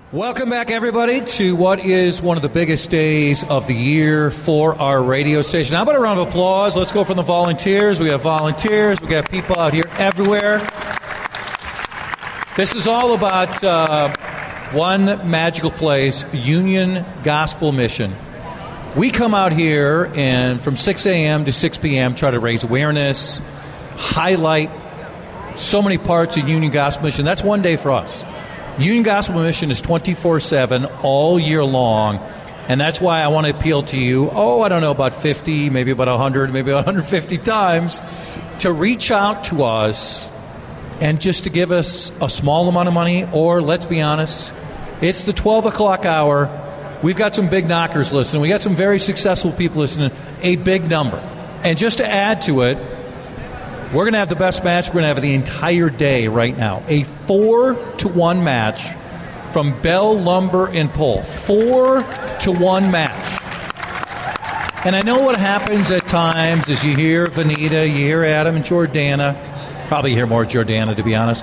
Welcome back, everybody, to what is one of the biggest days of the year for our radio station. How about a round of applause? Let's go from the volunteers. We have volunteers. We got people out here everywhere. This is all about one magical place, Union Gospel Mission. We come out here and from 6 a.m. to 6 p.m. try to raise awareness, highlight so many parts of Union Gospel Mission. That's one day for us. Union Gospel Mission is 24/7 all year long, and that's why I want to appeal to you, I don't know, about 50, maybe about 100, maybe 150 times, to reach out to us and just to give us a small amount of money, or let's be honest, it's the 12 o'clock hour. We've got some big knockers listening. We got some very successful people listening, a big number. And just to add to it, we're going to have the best match we're going to have the entire day right now. A 4-1 match from Bell Lumber and Pole. 4-1 match. And I know what happens at times is you hear Vanita, you hear Adam and Jordana. Probably hear more Jordana, to be honest.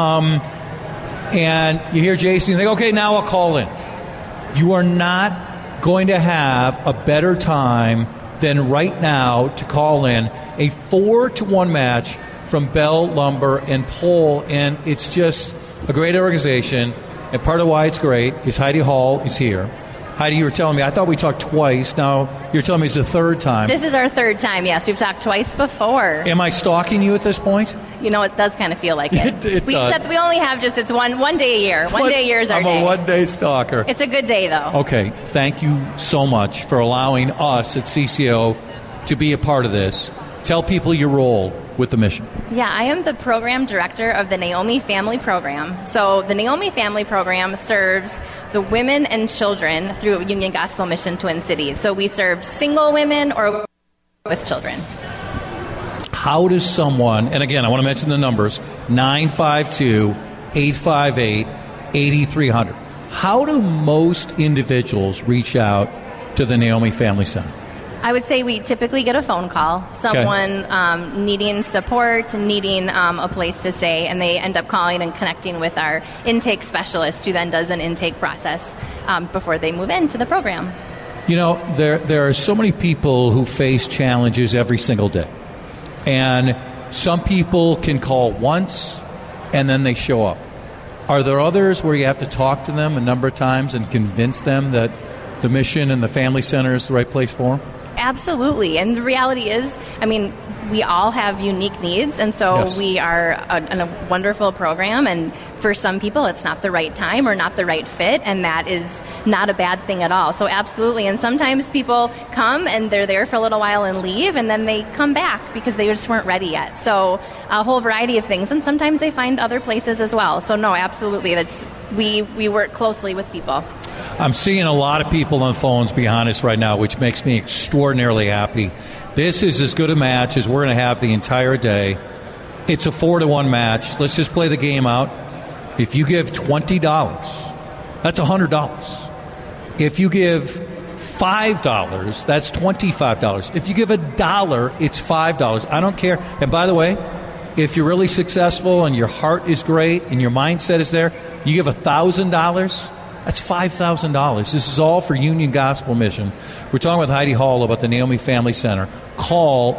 And you hear Jason, and they go, okay, now I'll call in. You are not going to have a better time than right now to call in a 4-1 match from Bell Lumber and Pole, and it's just a great organization. And part of why it's great is Heidi Hall is here. Heidi, you were telling me, I thought we talked twice. Now you're telling me it's the third time. This is our third time, yes. We've talked twice before. Am I stalking you at this point? You know, it does kind of feel like it. Except we only have it's one day a year. One day a year is our day. I'm a one-day stalker. It's a good day, though. Okay, thank you so much for allowing us at CCO to be a part of this. Tell people your role with the mission. Yeah, I am the program director of the Naomi Family Program. So the Naomi Family Program serves the women and children through Union Gospel Mission Twin Cities. So we serve single women or with children. How does someone, and again, I want to mention the numbers, 952-858-8300. How do most individuals reach out to the Naomi Family Center? I would say we typically get a phone call, someone needing support, needing a place to stay, and they end up calling and connecting with our intake specialist, who then does an intake process before they move into the program. You know, there are so many people who face challenges every single day. And some people can call once, and then they show up. Are there others where you have to talk to them a number of times and convince them that the mission and the family center is the right place for them? Absolutely. And the reality is, we all have unique needs, and so yes, we are a wonderful program, and for some people it's not the right time or not the right fit, and that is not a bad thing at all. So absolutely. And sometimes people come and they're there for a little while and leave, and then they come back because they just weren't ready yet. So a whole variety of things, and sometimes they find other places as well. So no, absolutely. We work closely with people. I'm seeing a lot of people on phones, be honest, right now, which makes me extraordinarily happy. This is as good a match as we're going to have the entire day. It's a 4-1 match. Let's just play the game out. If you give $20, that's $100. If you give $5, that's $25. If you give $1, it's $5. I don't care. And by the way, if you're really successful and your heart is great and your mindset is there, you give $1,000, that's $5,000. This is all for Union Gospel Mission. We're talking with Heidi Hall about the Naomi Family Center. Call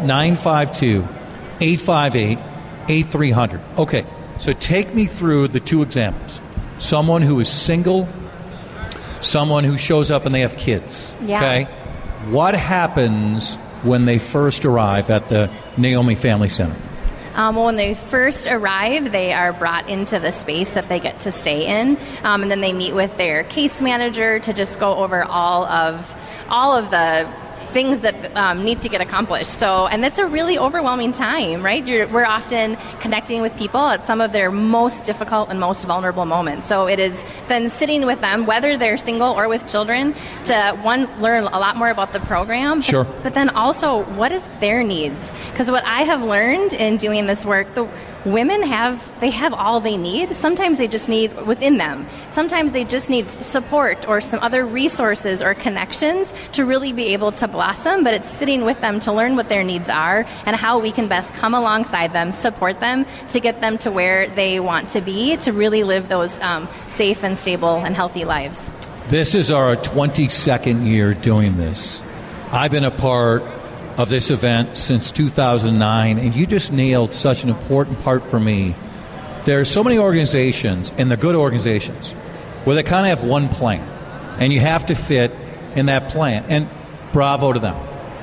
952-858-8300. Okay, so take me through the two examples. Someone who is single, someone who shows up and they have kids. Yeah. Okay? What happens when they first arrive at the Naomi Family Center? Well, when they first arrive, they are brought into the space that they get to stay in, and then they meet with their case manager to just go over all of the things that need to get accomplished. So, and that's a really overwhelming time, right? We're often connecting with people at some of their most difficult and most vulnerable moments. So it is then sitting with them, whether they're single or with children, to learn a lot more about the program. Sure. But then also, what is their needs? Because what I have learned in doing this work, women have all they need. Sometimes they just need within them. Sometimes they just need support or some other resources or connections to really be able to blossom, but it's sitting with them to learn what their needs are and how we can best come alongside them, support them to get them to where they want to be, to really live those safe and stable and healthy lives. This is our 22nd year doing this. I've been a part of this event since 2009, and you just nailed such an important part for me. There are so many organizations, and they're good organizations, where they kind of have one plan, and you have to fit in that plan, and bravo to them.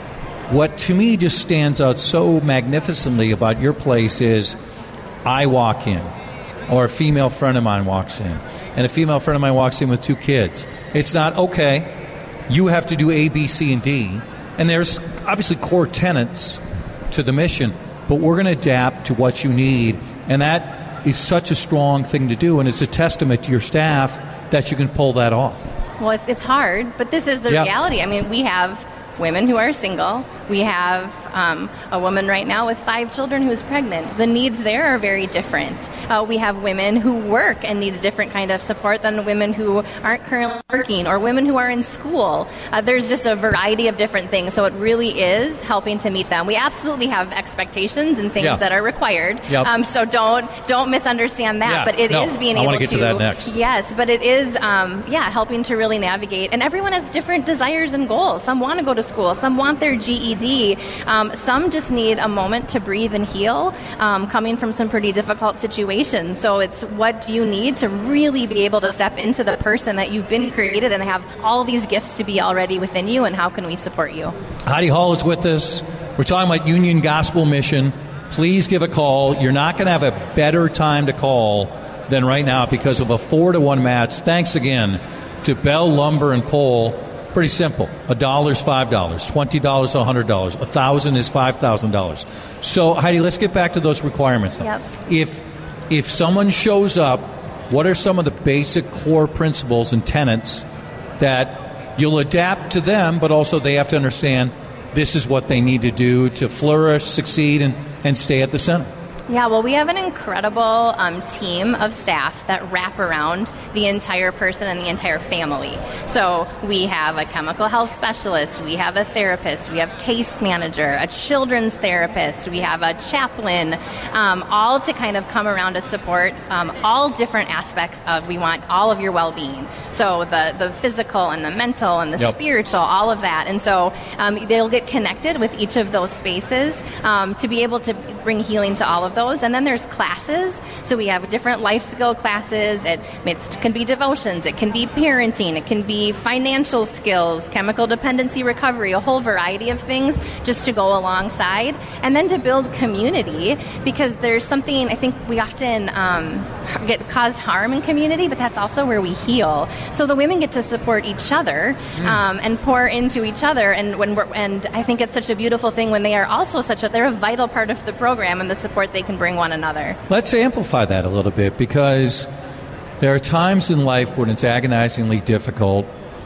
What to me just stands out so magnificently about your place is I walk in, or a female friend of mine walks in, and a female friend of mine walks in with 2 kids. It's not, okay, you have to do A, B, C, and D, and there's obviously core tenets to the mission, but we're going to adapt to what you need, and that is such a strong thing to do, and it's a testament to your staff that you can pull that off. Well, it's hard, but this is the reality. I mean, we have women who are single. We have a woman right now with 5 children who is pregnant. The needs there are very different. We have women who work and need a different kind of support than women who aren't currently working, or women who are in school. There's just a variety of different things, so it really is helping to meet them. We absolutely have expectations and things that are required, so don't misunderstand that, but it is being able to... I want to get to that next. Yes, but it is, helping to really navigate, and everyone has different desires and goals. Some want to go to school, some want their GED, some just need a moment to breathe and heal, coming from some pretty difficult situations. So it's what do you need to really be able to step into the person that you've been created and have all these gifts to be already within you, and how can we support you? Heidi Hall is with us. We're talking about Union Gospel Mission. Please give a call. You're not going to have a better time to call than right now because of a 4-to-1 match. Thanks again to Bell Lumber and Pole. Pretty simple. $1 is $5, $20 $100, $1,000 is $5,000. So Heidi, let's get back to those requirements. Yep. If someone shows up, what are some of the basic core principles and tenets that you'll adapt to them, but also they have to understand this is what they need to do to flourish, succeed, and stay at the center? Yeah, well, we have an incredible team of staff that wrap around the entire person and the entire family. So we have a chemical health specialist, we have a therapist, we have case manager, a children's therapist, we have a chaplain, all to kind of come around to support all different aspects of, we want all of your well-being. So the physical and the mental and the spiritual, all of that. And so they'll get connected with each of those spaces to be able to bring healing to all of those. And then there's classes. So we have different life skill classes. It can be devotions, it can be parenting, it can be financial skills, chemical dependency recovery, a whole variety of things just to go alongside. And then to build community, because there's something, I think we often get caused harm in community, but that's also where we heal. So the women get to support each other and pour into each other. And I think it's such a beautiful thing when they are also they're a vital part of the program and the support they can bring one another. Let's amplify that a little bit, because there are times in life when it's agonizingly difficult,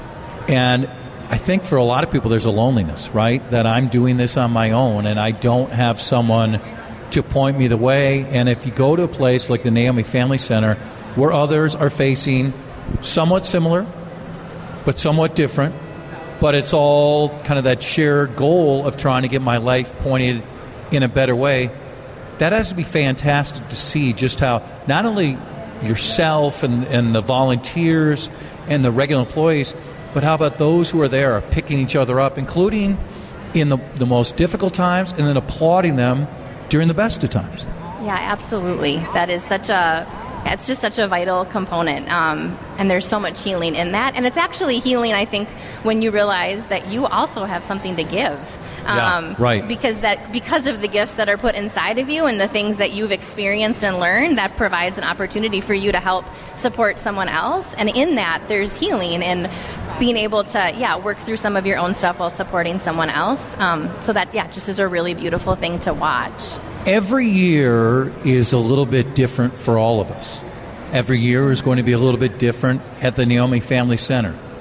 and I think for a lot of people there's a loneliness, right? That I'm doing this on my own and I don't have someone to point me the way. And if you go to a place like the Naomi Family Center, where others are facing somewhat similar but somewhat different, but it's all kind of that shared goal of trying to get my life pointed in a better way, that has to be fantastic to see just how not only yourself and the volunteers and the regular employees, but how about those who are there are picking each other up, including in the most difficult times, and then applauding them during the best of times. Yeah, absolutely. That is it's just such a vital component, and there's so much healing in that. And it's actually healing, I think, when you realize that you also have something to give. Right. Because of the gifts that are put inside of you and the things that you've experienced and learned, that provides an opportunity for you to help support someone else. And in that, there's healing and being able to, work through some of your own stuff while supporting someone else. So that, just is a really beautiful thing to watch. Every year is a little bit different for all of us. Every year is going to be a little bit different at the Naomi Family Center.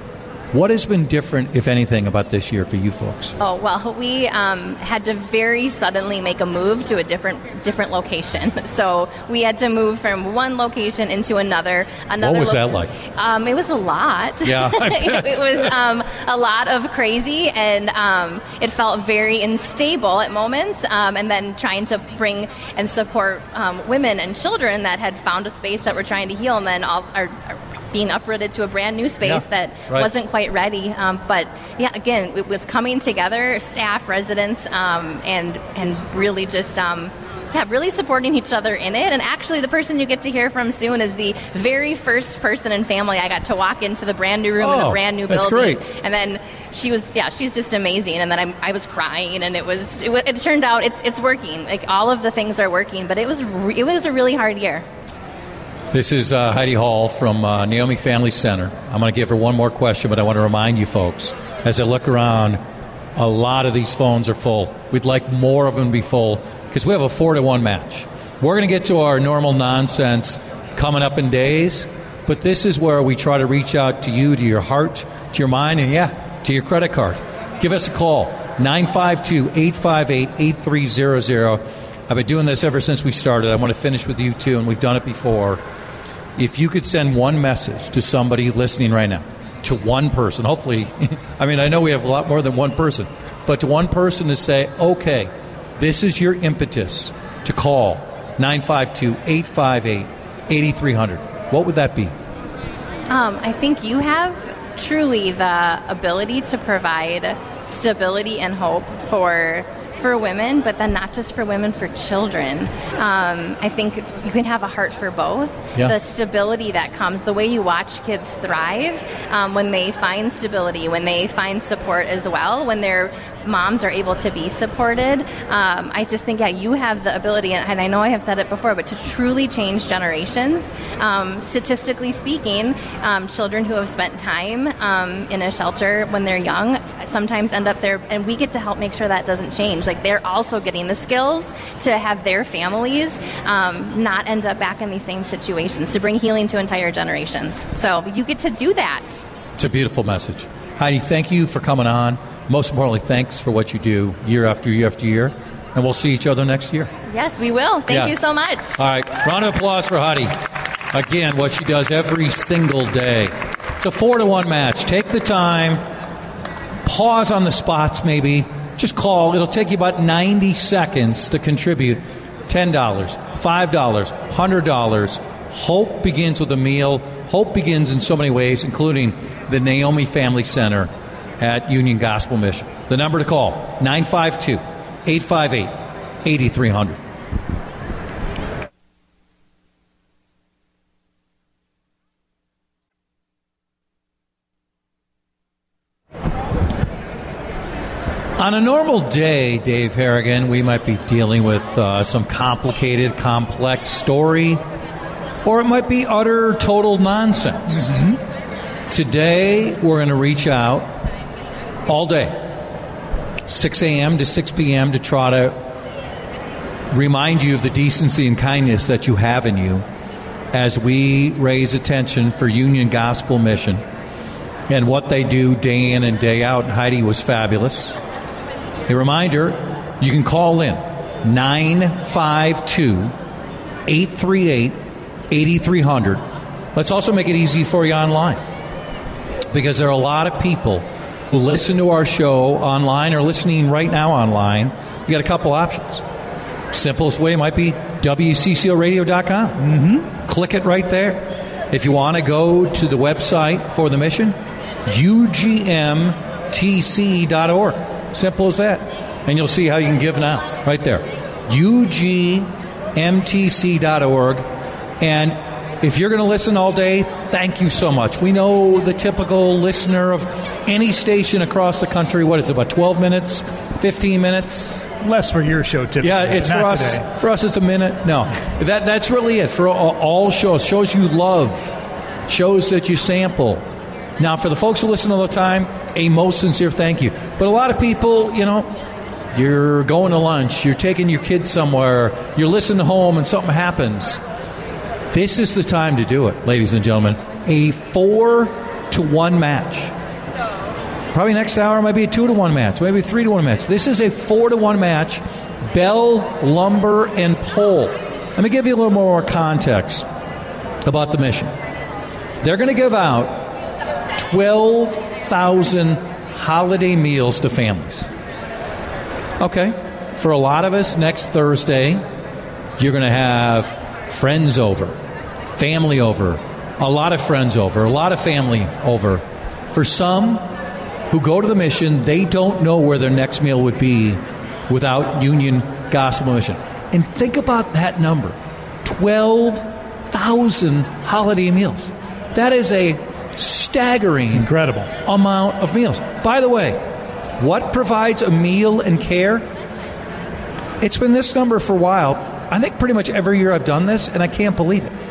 What has been different, if anything, about this year for you folks? Oh, well, we had to very suddenly make a move to a different location. So we had to move from one location into another. What was that like? It was a lot. Yeah, I bet. It was a lot of crazy, and it felt very unstable at moments. And then trying to bring and support women and children that had found a space that were trying to heal, and then all are being uprooted to a brand new space that wasn't quite ready. But yeah, again, it was coming together, staff, residents, and really just really supporting each other in it. And actually, the person you get to hear from soon is the very first person in family I got to walk into the brand new room in the brand new building. That's great. And then she's just amazing. And then I was crying, and it turned out it's working. Like, all of the things are working, but it was a really hard year. This is Heidi Hall from Naomi Family Center. I'm going to give her one more question, but I want to remind you folks, as I look around, a lot of these phones are full. We'd like more of them to be full because we have a 4-1 match. We're going to get to our normal nonsense coming up in days, but this is where we try to reach out to you, to your heart, to your mind, and to your credit card. Give us a call, 952-858-8300. I've been doing this ever since we started. I want to finish with you too, and we've done it before. If you could send one message to somebody listening right now, to one person, hopefully, I mean, I know we have a lot more than one person, but to one person to say, okay, this is your impetus to call 952-858-8300. What would that be? I think you have truly the ability to provide stability and hope for women, but then not just for women, for children. I think you can have a heart for both. Yeah. The stability that comes, the way you watch kids thrive when they find stability, when they find support as well, when their moms are able to be supported. I just think, you have the ability, and I know I have said it before, but to truly change generations. Statistically speaking, children who have spent time in a shelter when they're young sometimes end up there, and we get to help make sure that doesn't change. Like, they're also getting the skills to have their families not end up back in these same situations, to bring healing to entire generations. So you get to do that. It's a beautiful message. Heidi, thank you for coming on. Most importantly, thanks for what you do year after year after year. And we'll see each other next year. Yes, we will. Thank you so much. All right. Round of applause for Heidi. Again, what she does every single day. It's a 4-1 match. Take the time. Pause on the spots maybe. Just call. It'll take you about 90 seconds to contribute $10, $5, $100. Hope begins with a meal. Hope begins in so many ways, including the Naomi Family Center at Union Gospel Mission. The number to call, 952-858-8300. On a normal day, Dave Harrigan, we might be dealing with some complicated, complex story, or it might be utter, total nonsense. Mm-hmm. Today, we're going to reach out all day, 6 a.m. to 6 p.m., to try to remind you of the decency and kindness that you have in you as we raise attention for Union Gospel Mission and what they do day in and day out. Heidi was fabulous. A reminder, you can call in 952-838-8300. Let's also make it easy for you online, because there are a lot of people who listen to our show online or listening right now online. You got a couple options. Simplest way might be WCCOradio.com. Mm-hmm. Click it right there. If you want to go to the website for the mission, UGMTC.org. Simple as that. And you'll see how you can give now, right there. UGMTC.org. And if you're going to listen all day, thank you so much. We know the typical listener of any station across the country, what is it, about 12 minutes, 15 minutes? Less for your show, typically. Yeah, it's for us. Today. For us, it's a minute. No, that's really it. For all shows you love, shows that you sample. Now, for the folks who listen all the time, a most sincere thank you. But a lot of people, you're going to lunch, you're taking your kids somewhere, you're listening home, and something happens. This is the time to do it, ladies and gentlemen. A 4-1 match. Probably next hour might be a 2-to-1 match, maybe a 3-to-1 match. This is a 4-to-1 match, Bell, Lumber, and Pole. Let me give you a little more context about the mission. They're going to give out 12,000 holiday meals to families. Okay, for a lot of us, next Thursday, you're going to have friends over, family over, a lot of friends over, a lot of family over. For some who go to the mission, they don't know where their next meal would be without Union Gospel Mission. And think about that number, 12,000 holiday meals. That is a staggering, incredible amount of meals. By the way, what provides a meal and care? It's been this number for a while. I think pretty much every year I've done this, and I can't believe it.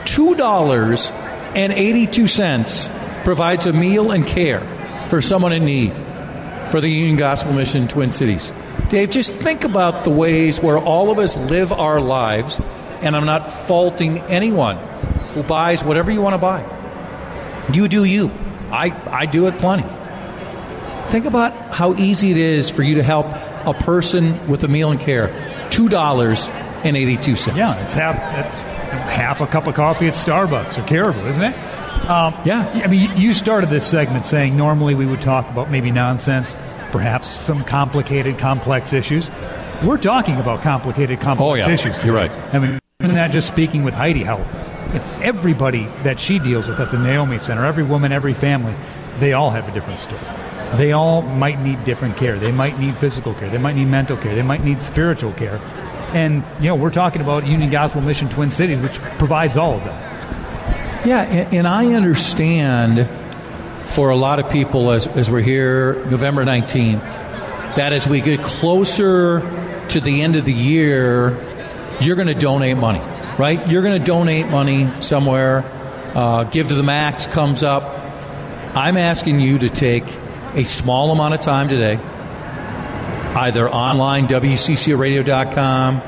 $2.82 provides a meal and care for someone in need for the Union Gospel Mission Twin Cities. Dave, just think about the ways where all of us live our lives, and I'm not faulting anyone who buys whatever you want to buy. You do you. I do it plenty. Think about how easy it is for you to help a person with a meal and care. $2.82. Yeah, it's half a cup of coffee at Starbucks or Caribou, isn't it? Yeah. I mean, you started this segment saying normally we would talk about maybe nonsense, perhaps some complicated, complex issues. We're talking about complicated, complex issues. You're right. I mean, even that just speaking with Heidi, how everybody that she deals with at the Naomi Center, every woman, every family, they all have a different story. They all might need different care. They might need physical care. They might need mental care. They might need spiritual care. And, we're talking about Union Gospel Mission Twin Cities, which provides all of that. Yeah, and I understand for a lot of people as we're here November 19th, that as we get closer to the end of the year, you're going to donate money, right? You're going to donate money somewhere. Give to the Max comes up. I'm asking you to take a small amount of time today, either online, WCCRadio.com,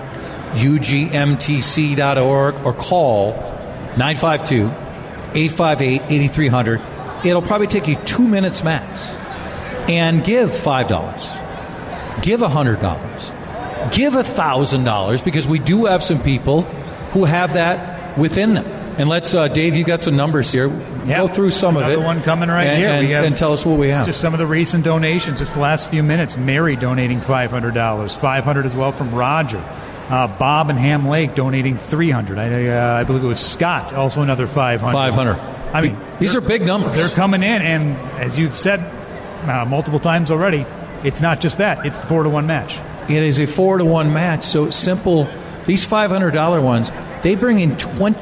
UGMTC.org, or call 952-858-8300. It'll probably take you 2 minutes max. And give $5. Give $100. Give $1,000, because we do have some people who have that within them. And let's, Dave, you got some numbers here. Go through some of it. Another one coming right here. And tell us what we have. Just some of the recent donations, just the last few minutes. Mary donating $500. $500 as well from Roger. Bob in Ham Lake donating $300. I believe it was Scott, also another $500. $500. I mean, these are big numbers. They're coming in, and as you've said multiple times already, it's not just that. It's the 4-to-1 match. It is a 4-to-1 match. So simple. These $500 ones, they bring in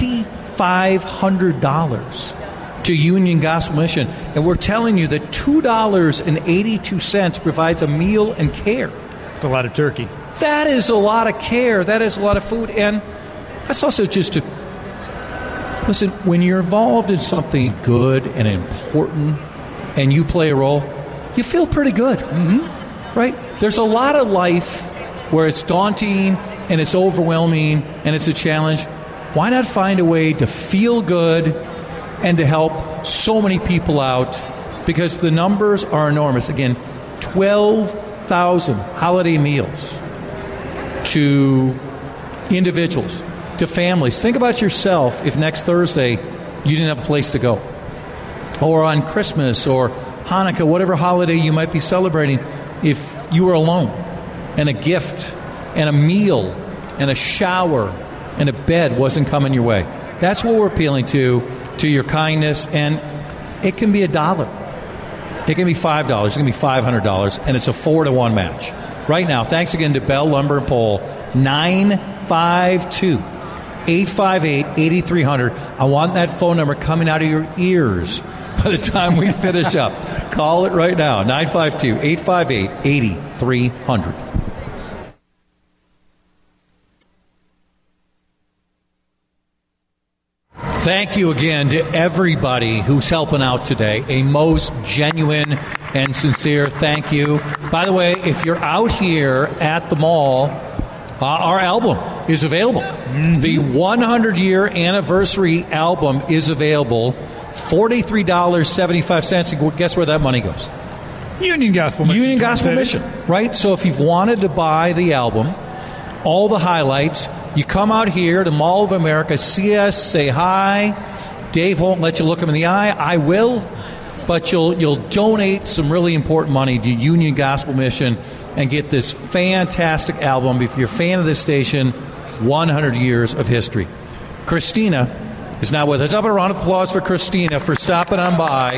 $2,500 to Union Gospel Mission. And we're telling you that $2.82 provides a meal and care. It's a lot of turkey. That is a lot of care. That is a lot of food. And that's also just to listen, when you're involved in something good and important and you play a role, you feel pretty good. Mm-hmm. Right? There's a lot of life where it's daunting and it's overwhelming and it's a challenge. Why not find a way to feel good and to help so many people out? Because the numbers are enormous. Again, 12,000 holiday meals to individuals, to families. Think about yourself if next Thursday you didn't have a place to go. Or on Christmas or Hanukkah, whatever holiday you might be celebrating, if you were alone and a gift and a meal and a shower and a bed wasn't coming your way. That's what we're appealing to your kindness. And it can be $1. It can be $5. It can be $500. And it's a 4-to-1 match. Right now, thanks again to Bell Lumber and Pole, 952-858-8300. I want that phone number coming out of your ears by the time we finish up. Call it right now, 952-858-8300. Thank you again to everybody who's helping out today. A most genuine and sincere thank you. By the way, if you're out here at the mall, our album is available. Mm-hmm. The 100-year anniversary album is available. $43.75. And guess where that money goes? Union Gospel Mission. Union Gospel Mission, right? So if you've wanted to buy the album, all the highlights, you come out here to Mall of America, see us, say hi. Dave won't let you look him in the eye. I will. But you'll donate some really important money to Union Gospel Mission and get this fantastic album. If you're a fan of this station, 100 years of history. Christina is now with us. Up a round of applause for Christina for stopping on by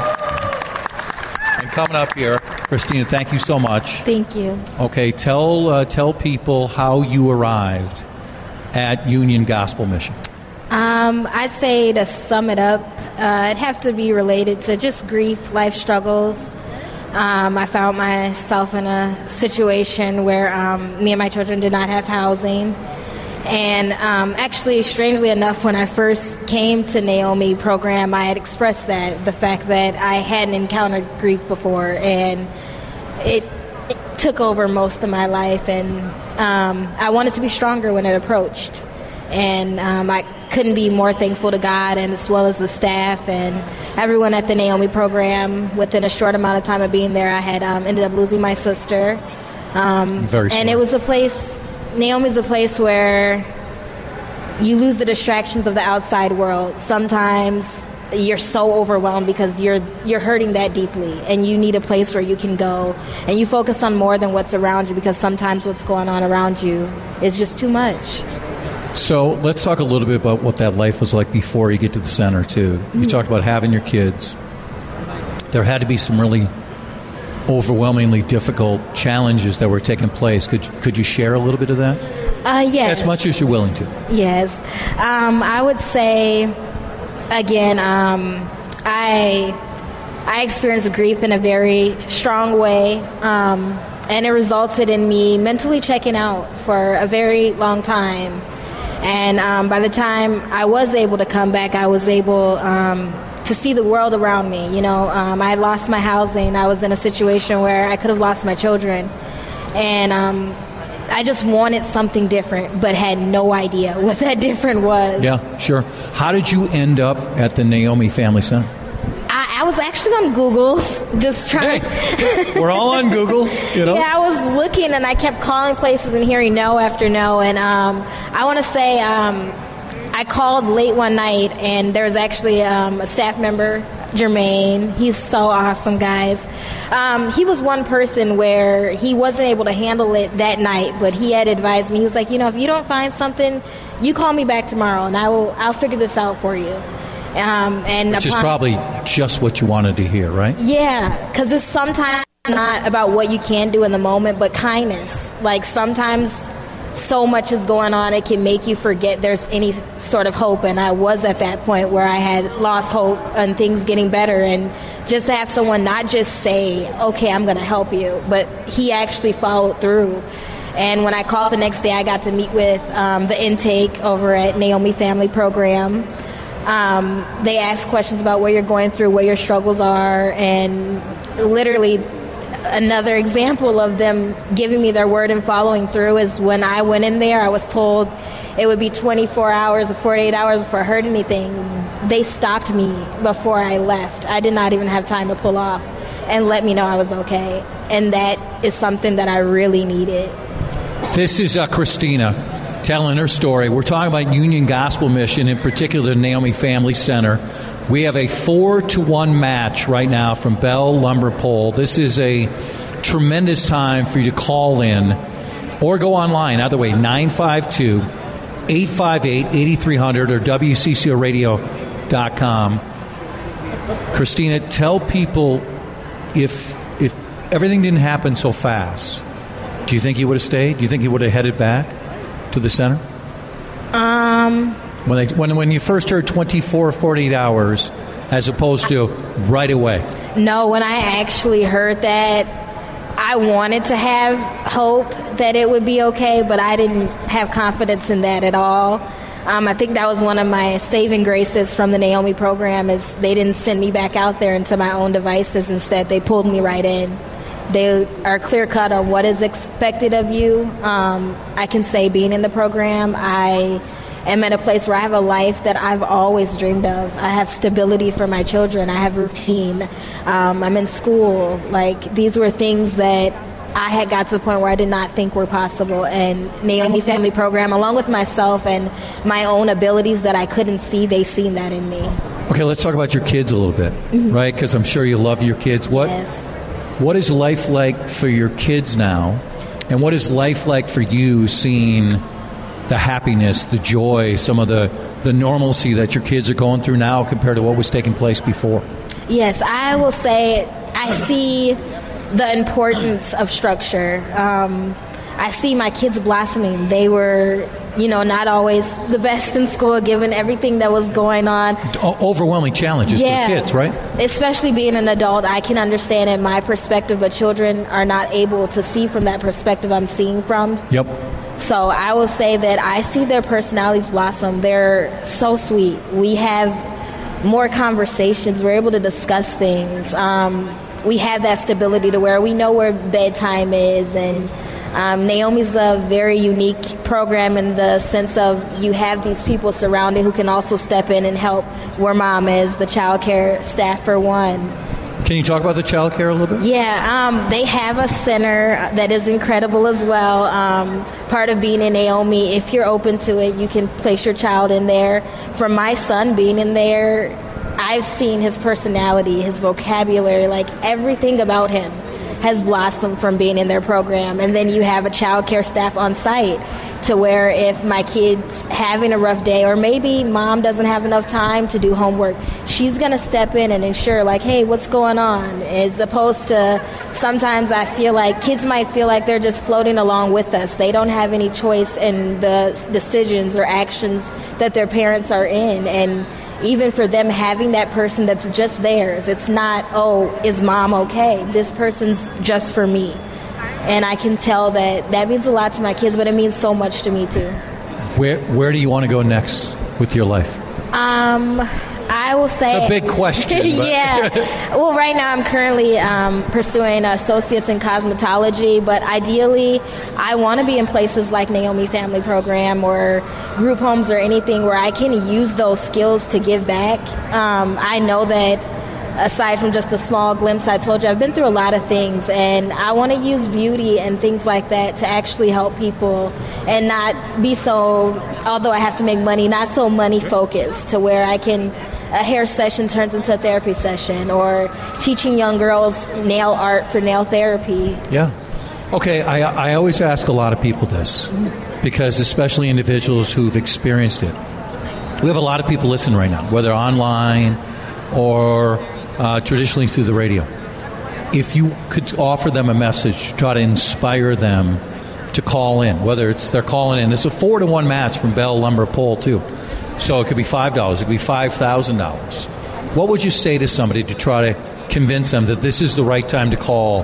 and coming up here. Christina, thank you so much. Thank you. Okay, tell people how you arrived at Union Gospel Mission. I'd say to sum it up, it'd have to be related to just grief, life struggles. I found myself in a situation where me and my children did not have housing. And actually, strangely enough, when I first came to Naomi program, I had expressed the fact that I hadn't encountered grief before, and it took over most of my life, and I wanted to be stronger when it approached. And I couldn't be more thankful to God, and as well as the staff and everyone at the Naomi program. Within a short amount of time of being there, I had ended up losing my sister. And it was a place, Naomi's a place where you lose the distractions of the outside world. Sometimes you're so overwhelmed because you're hurting that deeply, and you need a place where you can go and you focus on more than what's around you, because sometimes what's going on around you is just too much. So let's talk a little bit about what that life was like before you get to the center, too. You talked about having your kids. There had to be some really overwhelmingly difficult challenges that were taking place. Could you share a little bit of that? Yes. As much as you're willing to. Yes. I would say, again, I experienced grief in a very strong way, and it resulted in me mentally checking out for a very long time. And by the time I was able to come back, I was able to see the world around me. You know, I had lost my housing. I was in a situation where I could have lost my children. And I just wanted something different, but had no idea what that different was. Yeah, sure. How did you end up at the Naomi Family Center? I was actually on Google, just trying. Hey, we're all on Google, you know? Yeah, I was looking, and I kept calling places and hearing no after no. And I want to say I called late one night, and there was actually a staff member, Jermaine. He's so awesome, guys. He was one person where he wasn't able to handle it that night, but he had advised me. He was like, if you don't find something, you call me back tomorrow, and I'll figure this out for you. Which is probably just what you wanted to hear, right? Yeah, because it's sometimes not about what you can do in the moment, but kindness. Like, sometimes so much is going on, it can make you forget there's any sort of hope. And I was at that point where I had lost hope on things getting better. And just to have someone not just say, okay, I'm going to help you, but he actually followed through. And when I called the next day, I got to meet with the intake over at Naomi Family Program. They ask questions about what you're going through, what your struggles are, and literally another example of them giving me their word and following through is when I went in there, I was told it would be 24 hours or 48 hours before I heard anything. They stopped me before I left. I did not even have time to pull off and let me know I was okay. And that is something that I really needed. This is Christina telling her story. We're talking about Union Gospel Mission, in particular the Naomi Family Center. We have a 4-1 match right now from Bell Lumber Pole. This is a tremendous time for you to call in or go online. Either way, 952-858-8300 or WCCOradio.com. Christina, tell people if everything didn't happen so fast, do you think he would have stayed? Do you think he would have headed back to the center? When you first heard 24, 48 hours as opposed to right away? No, when I actually heard that, I wanted to have hope that it would be okay, but I didn't have confidence in that at all. I think that was one of my saving graces from the Naomi program, is they didn't send me back out there into my own devices. Instead, they pulled me right in. They are clear-cut on what is expected of you. I can say being in the program, I am at a place where I have a life that I've always dreamed of. I have stability for my children. I have routine. I'm in school. Like, these were things that I had got to the point where I did not think were possible. And Naomi Family Program, along with myself and my own abilities that I couldn't see, they seen that in me. Okay, let's talk about your kids a little bit, right? Because I'm sure you love your kids. What is life like for your kids now? And what is life like for you, seeing the happiness, the joy, some of the normalcy that your kids are going through now compared to what was taking place before? Yes, I will say I see the importance of structure. I see my kids blossoming. They were, not always the best in school given everything that was going on. Overwhelming challenges for kids, right? Especially being an adult, I can understand in my perspective, but children are not able to see from that perspective I'm seeing from. Yep. So I will say that I see their personalities blossom. They're so sweet. We have more conversations. We're able to discuss things. We have that stability to where we know where bedtime is, and Naomi's a very unique program in the sense of you have these people surrounded who can also step in and help where mom is, the child care staff for one. Can you talk about the child care a little bit? Yeah, they have a center that is incredible as well. Part of being in Naomi, if you're open to it, you can place your child in there. For my son being in there, I've seen his personality, his vocabulary, like everything about him has blossomed from being in their program. And then you have a child care staff on site to where if my kid's having a rough day or maybe mom doesn't have enough time to do homework, she's going to step in and ensure, like, hey, what's going on? As opposed to sometimes I feel like kids might feel like they're just floating along with us. They don't have any choice in the decisions or actions that their parents are in. And even for them having that person that's just theirs, it's not, oh, is mom okay? This person's just for me. And I can tell that means a lot to my kids, but it means so much to me too. Where do you want to go next with your life? I will say... It's a big question. Yeah. Well, right now I'm currently pursuing associates in cosmetology, but ideally I want to be in places like Naomi Family Program or group homes or anything where I can use those skills to give back. I know that aside from just the small glimpse I told you, I've been through a lot of things, and I want to use beauty and things like that to actually help people and not be so, although I have to make money, not so money focused to where I can, a hair session turns into a therapy session, or teaching young girls nail art for nail therapy. Yeah. Okay, I always ask a lot of people this, because especially individuals who've experienced it. We have a lot of people listening right now, whether online or traditionally through the radio. If you could offer them a message, try to inspire them to call in, whether it's they're calling in. It's a 4-to-1 match from Bell Lumber Pole, too. So it could be $5, it could be $5,000. What would you say to somebody to try to convince them that this is the right time to call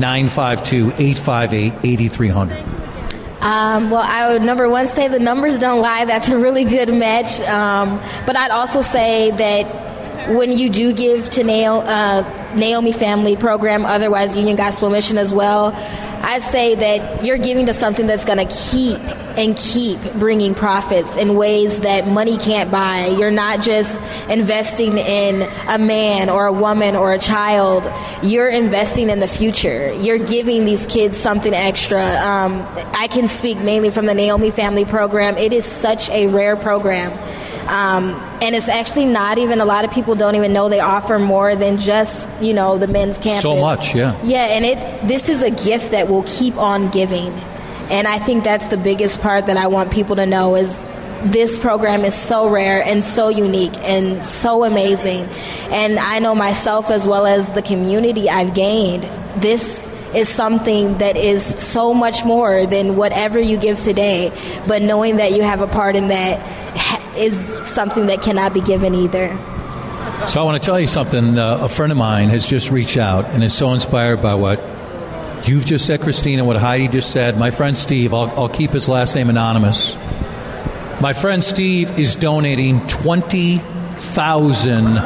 952-858-8300? Well, I would, number one, say the numbers don't lie. That's a really good match. But I'd also say that when you do give to Naomi Family Program, otherwise Union Gospel Mission as well, I'd say that you're giving to something that's going to keep bringing profits in ways that money can't buy. You're not just investing in a man or a woman or a child. You're investing in the future. You're giving these kids something extra. I can speak mainly from the Naomi Family Program. It is such a rare program. And it's actually not even, a lot of people don't even know they offer more than just, the men's campus. So much, yeah. Yeah, and this is a gift that will keep on giving. And I think that's the biggest part that I want people to know is this program is so rare and so unique and so amazing. And I know myself as well as the community I've gained, this is something that is so much more than whatever you give today. But knowing that you have a part in that is something that cannot be given either. So I want to tell you something. A friend of mine has just reached out and is so inspired by what you've just said, Christina, what Heidi just said. My friend Steve, I'll keep his last name anonymous. My friend Steve is donating $20,000.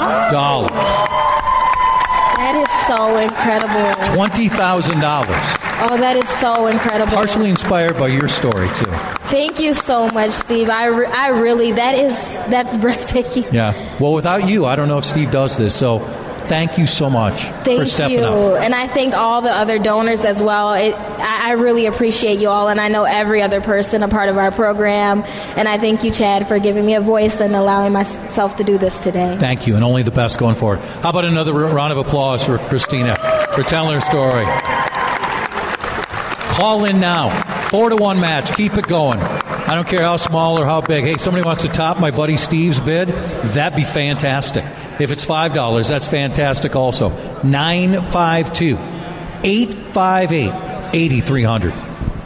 That is so incredible. $20,000. Oh, that is so incredible. Partially inspired by your story, too. Thank you so much, Steve. I really, that's breathtaking. Yeah. Well, without you, I don't know if Steve does this. So thank you so much for stepping up. And I thank all the other donors as well. I really appreciate you all, and I know every other person a part of our program. And I thank you, Chad, for giving me a voice and allowing myself to do this today. Thank you, and only the best going forward. How about another round of applause for Christina for telling her story? Call in now. 4-1 match. Keep it going. I don't care how small or how big. Hey, somebody wants to top my buddy Steve's bid? That'd be fantastic. If it's $5, that's fantastic also. 952-858-8300.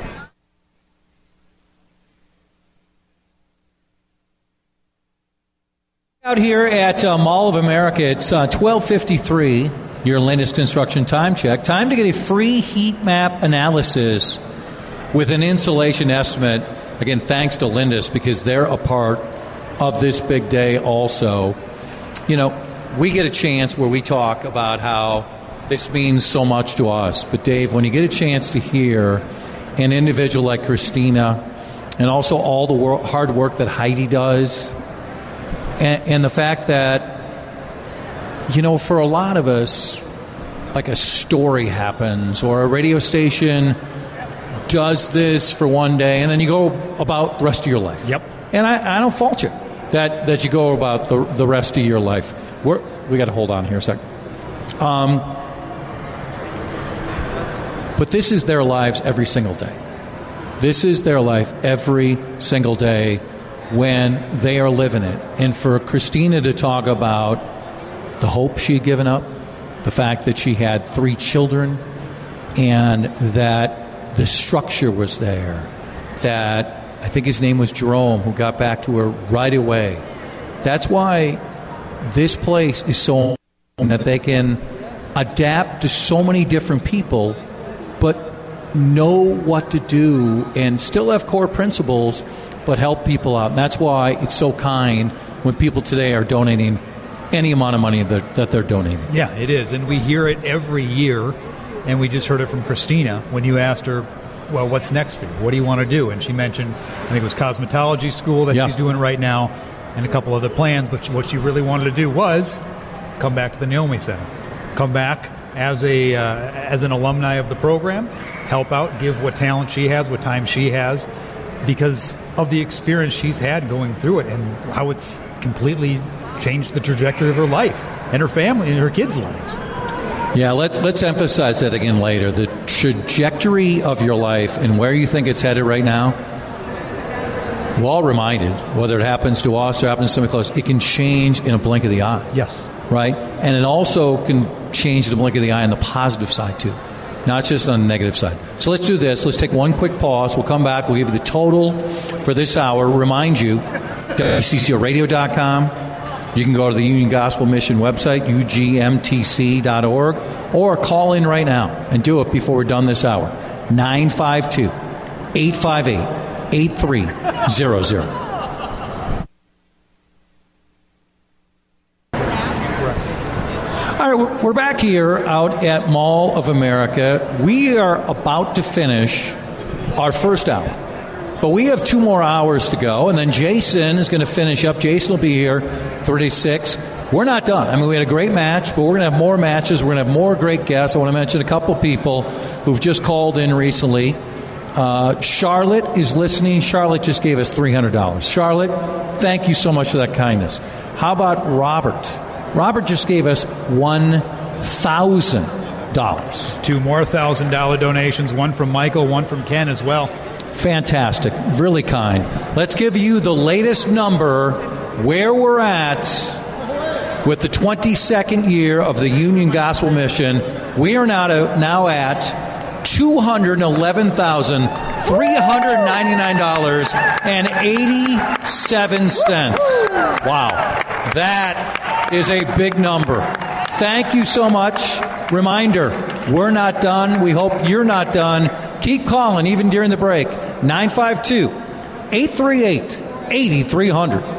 Out here at Mall of America, it's 12:53. Your latest construction time check. Time to get a free heat map analysis with an insulation estimate. Again, thanks to Lindus, because they're a part of this big day also. You know, we get a chance where we talk about how this means so much to us. But, Dave, when you get a chance to hear an individual like Christina and also all the hard work that Heidi does, and the fact that, you know, for a lot of us, like a story happens or a radio station does this for one day and then you go about the rest of your life. Yep. And I don't fault you that you go about the rest of your life. We got to hold on here a second. But this is their lives every single day. This is their life every single day when they are living it. And for Christina to talk about the hope she had given up, the fact that she had 3 children, and that the structure was there, that I think his name was Jerome, who got back to her right away. That's why this place is so important, that they can adapt to so many different people, but know what to do and still have core principles, but help people out. And that's why it's so kind when people today are donating any amount of money that they're donating. Yeah, it is. And we hear it every year. And we just heard it from Christina when you asked her, well, what's next for you? What do you want to do? And she mentioned, I think it was cosmetology school that she's doing right now and a couple other plans. But what she really wanted to do was come back to the Naomi Center. Come back as an alumni of the program, help out, give what talent she has, what time she has, because of the experience she's had going through it and how it's completely changed the trajectory of her life and her family and her kids' lives. Yeah, let's emphasize that again later. The trajectory of your life and where you think it's headed right now, we're all reminded, whether it happens to us or happens to somebody close, it can change in a blink of the eye. Yes. Right? And it also can change in the blink of the eye on the positive side, too, not just on the negative side. So let's do this. Let's take one quick pause. We'll come back. We'll give you the total for this hour. Remind you, WCCOradio.com. You can go to the Union Gospel Mission website, ugmtc.org, or call in right now and do it before we're done this hour. 952-858-8300. All right, we're back here out at Mall of America. We are about to finish our first hour. But we have 2 more hours to go, and then Jason is going to finish up. Jason will be here 36. We're not done. I mean, we had a great match, but we're going to have more matches. We're going to have more great guests. I want to mention a couple people who've just called in recently. Charlotte is listening. Charlotte just gave us $300. Charlotte, thank you so much for that kindness. How about Robert? Robert just gave us $1,000. 2 more $1,000 donations, one from Michael, one from Ken as well. Fantastic. Really kind. Let's give you the latest number where we're at with the 22nd year of the Union Gospel Mission. We are now at $211,399.87. Wow. That is a big number. Thank you so much. Reminder, we're not done. We hope you're not done. Keep calling even during the break. 952-838-8300.